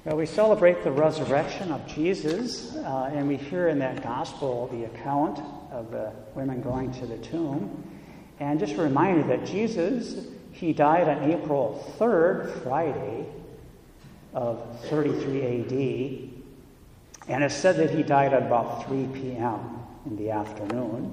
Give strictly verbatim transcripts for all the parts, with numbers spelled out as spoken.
Well, we celebrate the resurrection of Jesus, uh, and we hear in that gospel the account of the women going to the tomb. And just a reminder that Jesus, he died on April third, Friday of thirty-three A D, and it's said that he died at about three p.m. in the afternoon.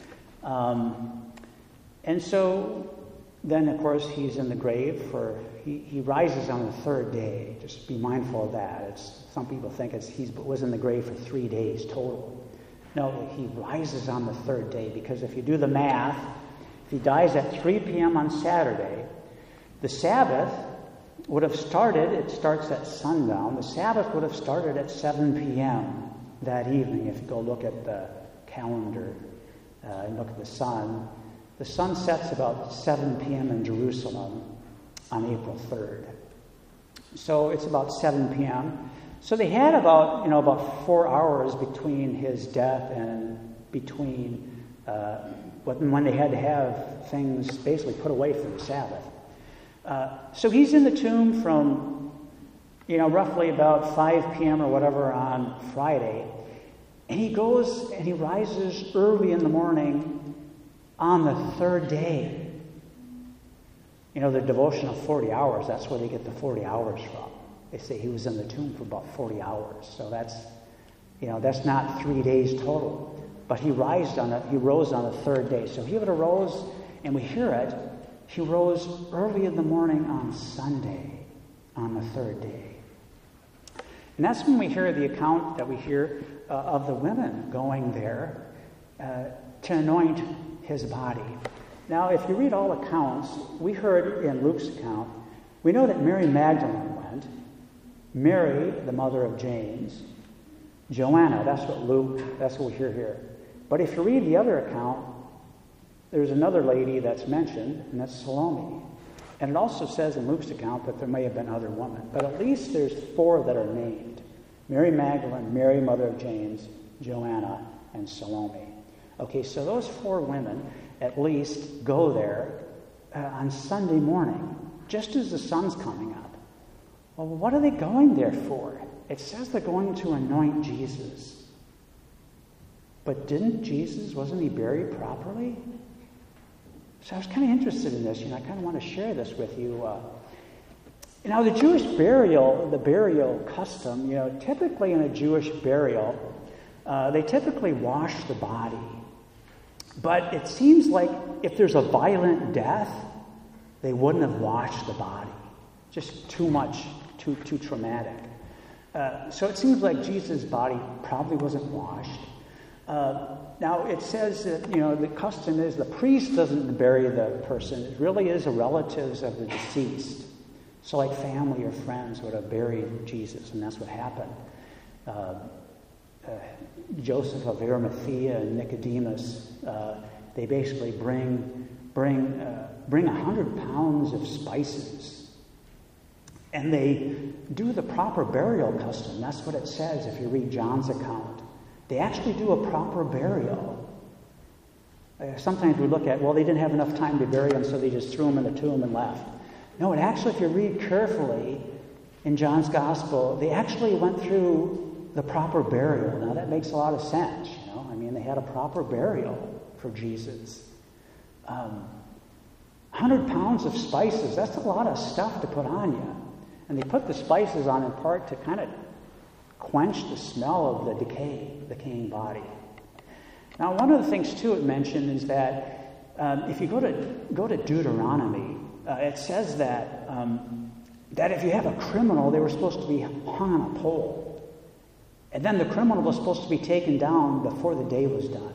Um, and so then, of course, he's in the grave for, he, he rises on the third day. Just be mindful of that. It's, some people think it's he was in the grave for three days total. No, he rises on the third day, because if you do the math, if he dies at three p.m. on Saturday, the Sabbath would have started, it starts at sundown, the Sabbath would have started at seven p.m. that evening. If you go look at the calendar uh, and look at the sun, the sun sets about seven p.m. in Jerusalem on April third. So it's about seven p.m. So they had about, you know, about four hours between his death and between uh, when they had to have things basically put away for the Sabbath. Uh, so he's in the tomb from, you know, roughly about five p.m. or whatever on Friday. And he goes and he rises early in the morning on the third day. You know, the devotion of forty hours, that's where they get the forty hours from. They say he was in the tomb for about forty hours. So that's, you know, that's not three days total. But he rised on a, he rose on the third day. So he would have rose, and we hear it, he rose early in the morning on Sunday, on the third day. And that's when we hear the account that we hear uh, of the women going there uh, to anoint his body. Now, if you read all accounts, we heard in Luke's account, we know that Mary Magdalene went, Mary, the mother of James, Joanna, that's what Luke, that's what we hear here. But if you read the other account, there's another lady that's mentioned, and that's Salome. And it also says in Luke's account that there may have been other women, but at least there's four that are named. Mary Magdalene, Mary, mother of James, Joanna, and Salome. Okay, so those four women at least go there uh, on Sunday morning, just as the sun's coming up. Well, what are they going there for? It says they're going to anoint Jesus. But didn't Jesus, wasn't he buried properly? So I was kind of interested in this, you know, I kind of want to share this with you. Uh, now, the Jewish burial, the burial custom, you know, typically in a Jewish burial, uh, they typically wash the body. But it seems like if there's a violent death, they wouldn't have washed the body. Just too much, too too traumatic. Uh, so it seems like Jesus' body probably wasn't washed. Uh, now, it says that, you know, the custom is the priest doesn't bury the person. It really is the relatives of the deceased. So like family or friends would have buried Jesus, and that's what happened. Uh, uh, Joseph of Arimathea and Nicodemus, uh, they basically bring bring uh, bring a hundred pounds of spices, and they do the proper burial custom. That's what it says if you read John's account. They actually do a proper burial. Uh, sometimes we look at, well, they didn't have enough time to bury him, so they just threw him in the tomb and left. No, it actually, if you read carefully in John's Gospel, they actually went through the proper burial. Now, that makes a lot of sense, you know. I mean, they had a proper burial for Jesus. Um, one hundred pounds of spices, that's a lot of stuff to put on you. And they put the spices on in part to kind of quench the smell of the decay, decaying body. Now, one of the things, too, it mentioned is that um, if you go to go to Deuteronomy, uh, it says that um, that if you have a criminal, they were supposed to be hung on a pole. And then the criminal was supposed to be taken down before the day was done.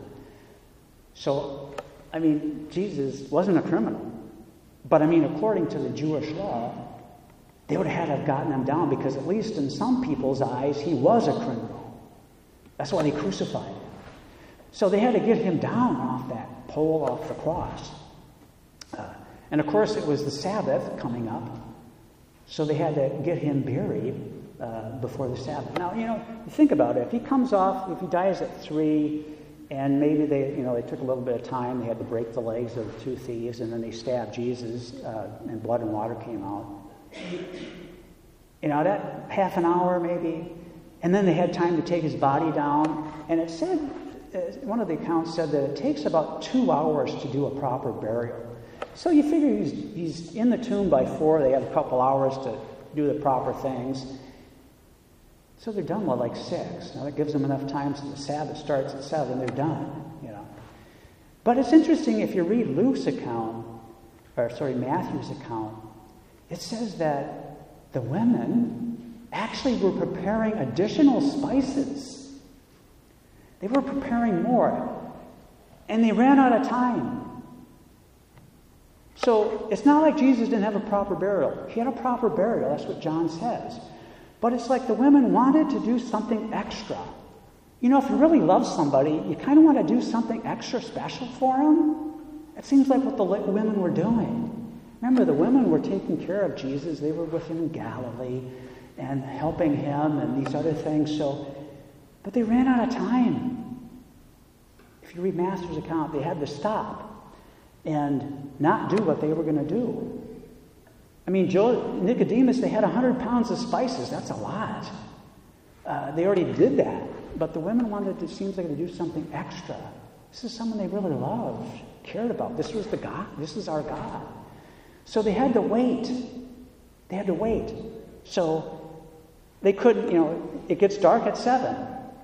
So, I mean, Jesus wasn't a criminal. But, I mean, according to the Jewish law, they would have had to have gotten him down because at least in some people's eyes, he was a criminal. That's why they crucified him. So they had to get him down off that pole, off the cross. Uh, and of course, it was the Sabbath coming up. So they had to get him buried uh, before the Sabbath. Now, you know, think about it. If he comes off, if he dies at three, and maybe they, you know, they took a little bit of time, they had to break the legs of the two thieves, and then they stabbed Jesus, uh, and blood and water came out. You know, that half an hour maybe. And then they had time to take his body down. And it said, uh, one of the accounts said that it takes about two hours to do a proper burial. So you figure he's, he's in the tomb by four. They have a couple hours to do the proper things. So they're done by like six. Now that gives them enough time so the Sabbath starts at seven. They're done, you know. But it's interesting if you read Luke's account, or sorry, Matthew's account, it says that the women actually were preparing additional spices. They were preparing more. And they ran out of time. So it's not like Jesus didn't have a proper burial. He had a proper burial. That's what John says. But it's like the women wanted to do something extra. You know, if you really love somebody, you kind of want to do something extra special for them. It seems like what the women were doing. Remember, the women were taking care of Jesus. They were with him in Galilee and helping him and these other things. So, but they ran out of time. If you read Matthew's account, they had to stop and not do what they were going to do. I mean, Joe, Nicodemus, they had one hundred pounds of spices. That's a lot. Uh, they already did that. But the women wanted to, it seems like to do something extra. This is someone they really loved, cared about. This was the God. This is our God. So they had to wait. They had to wait. So they couldn't, you know, it gets dark at seven.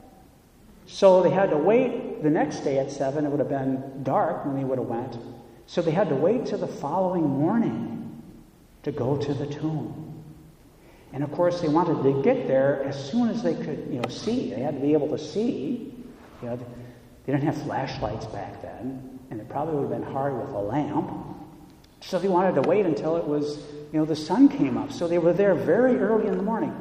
So they had to wait the next day at seven. It would have been dark when they would have went. So they had to wait till the following morning to go to the tomb. And of course, they wanted to get there as soon as they could, you know, see. They had to be able to see. You know, they didn't have flashlights back then, and it probably would have been hard with a lamp. So they wanted to wait until it was, you know, the sun came up. So they were there very early in the morning.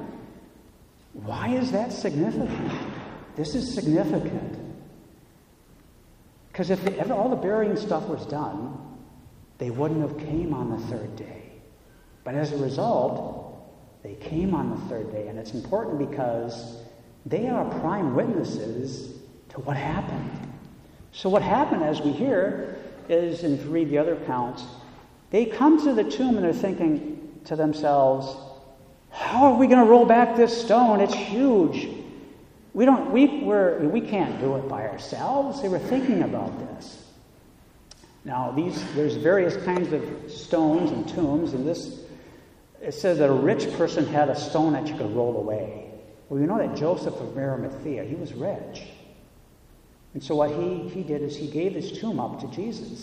Why is that significant? This is significant. Because if they, ever, all the burying stuff was done, they wouldn't have came on the third day. But as a result, they came on the third day. And it's important because they are prime witnesses to what happened. So what happened, as we hear, is, and if you read the other accounts, they come to the tomb and they're thinking to themselves, how are we going to roll back this stone? It's huge. We don't. We we're, we can't do it by ourselves. They were thinking about this. Now, these there's various kinds of stones and tombs, and this it says that a rich person had a stone that you could roll away. Well, you know that Joseph of Arimathea, he was rich, and so what he he did is he gave his tomb up to Jesus.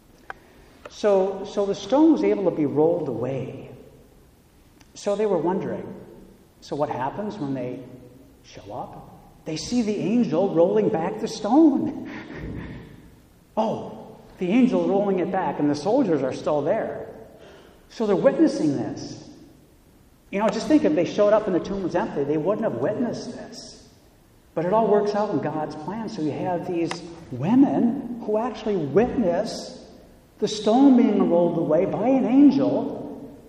So so the stone was able to be rolled away. So they were wondering. So what happens when they show up? They see the angel rolling back the stone. Oh, the angel rolling it back, and the soldiers are still there. So they're witnessing this. You know, just think if they showed up and the tomb was empty, they wouldn't have witnessed this. But it all works out in God's plan. So you have these women who actually witness the stone being rolled away by an angel.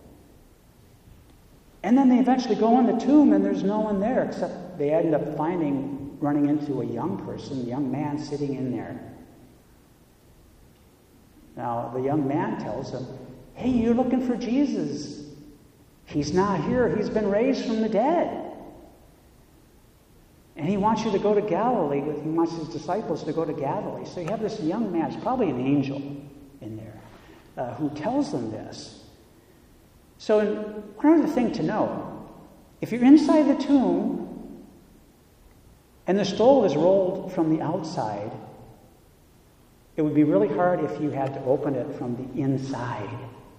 And then they eventually go in the tomb and there's no one there, except they end up finding, running into a young person, a young man sitting in there. Now, the young man tells them, hey, you're looking for Jesus. He's not here. He's been raised from the dead. And he wants you to go to Galilee. He wants his disciples to go to Galilee. So you have this young man, it's probably an angel in there, uh, who tells them this. So one other thing to know, if you're inside the tomb and the stone is rolled from the outside, it would be really hard if you had to open it from the inside.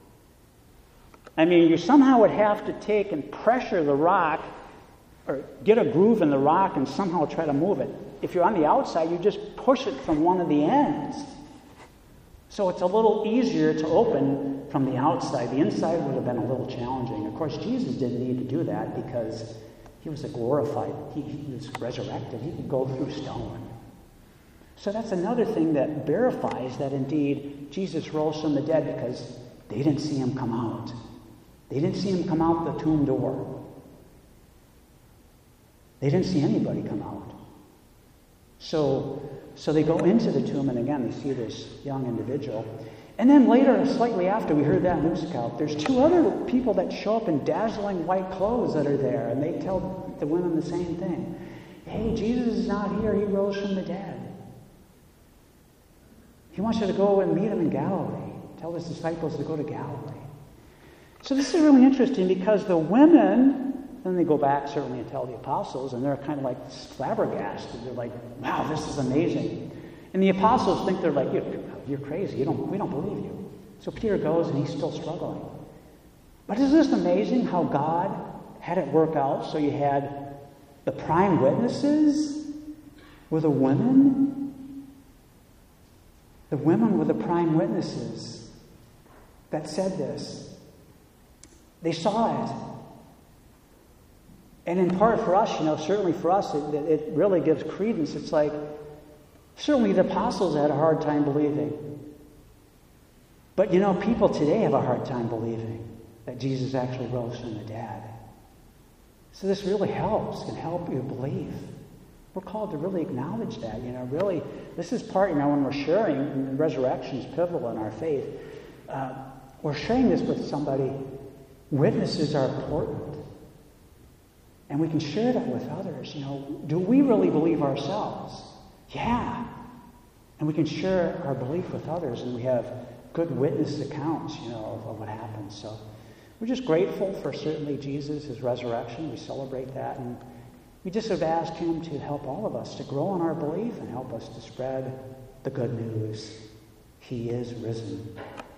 I mean, you somehow would have to take and pressure the rock or get a groove in the rock and somehow try to move it. If you're on the outside, you just push it from one of the ends. So it's a little easier to open from the outside. The inside would have been a little challenging. Of course, Jesus didn't need to do that because he was a glorified, he, he was resurrected. He could go through stone. So that's another thing that verifies that indeed Jesus rose from the dead, because they didn't see him come out. They didn't see him come out the tomb door. They didn't see anybody come out. So, so they go into the tomb, and again, they see this young individual. And then later, slightly after we heard that in Luke's account, there's two other people that show up in dazzling white clothes that are there, and they tell the women the same thing. Hey, Jesus is not here. He rose from the dead. He wants you to go and meet him in Galilee. Tell his disciples to go to Galilee. So this is really interesting because the women, then they go back certainly and tell the apostles, and they're kind of like flabbergasted. They're like, wow, this is amazing. And the apostles think they're like, you're, you're crazy. You don't, we don't believe you. So Peter goes and he's still struggling. But isn't this amazing how God had it work out? So you had the prime witnesses were the women. The women were the prime witnesses that said this. They saw it. And in part for us, you know, certainly for us, it, it really gives credence. It's like, certainly the apostles had a hard time believing. But, you know, people today have a hard time believing that Jesus actually rose from the dead. So this really helps, can help you believe. We're called to really acknowledge that, you know, really. This is part, you know, when we're sharing, and the resurrection is pivotal in our faith. Uh, we're sharing this with somebody. Witnesses are important. And we can share that with others. You know, do we really believe ourselves? Yeah. And we can share our belief with others, and we have good witness accounts, you know, of, of what happens. So we're just grateful for certainly Jesus, his resurrection. We celebrate that, and we just have asked him to help all of us to grow in our belief and help us to spread the good news. He is risen.